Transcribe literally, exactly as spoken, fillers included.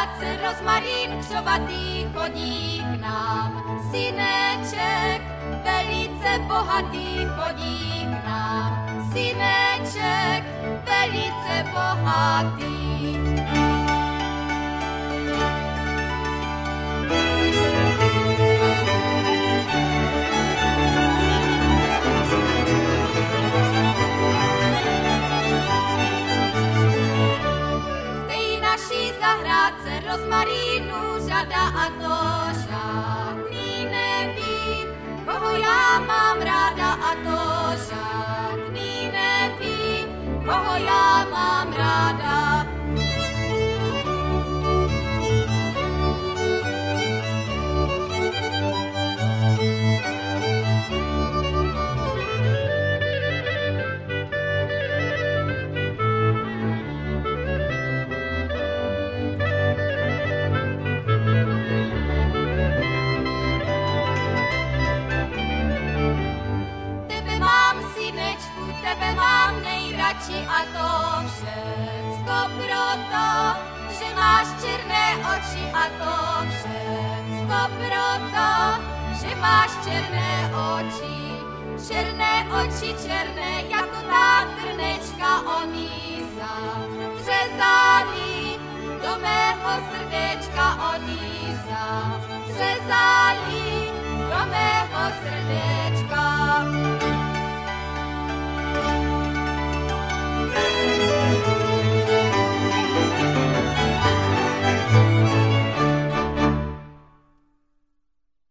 práce, rozmarín křovatý chodí k nám. Syneček, velice bohatý chodí k nám. Syneček, velice bohatý. Zahrádce rozmarínu řada a to žádný neví, koho já mám ráda a to žádný neví, koho já mám ráda. Tebe mám nejradši a to všecko proto, že máš černé oči a to všecko proto, že máš černé oči. Černé oči, černé, jako ta trnečka oníza, vřezali do mého srdéčka oníza, vřezali do mého srdéčka.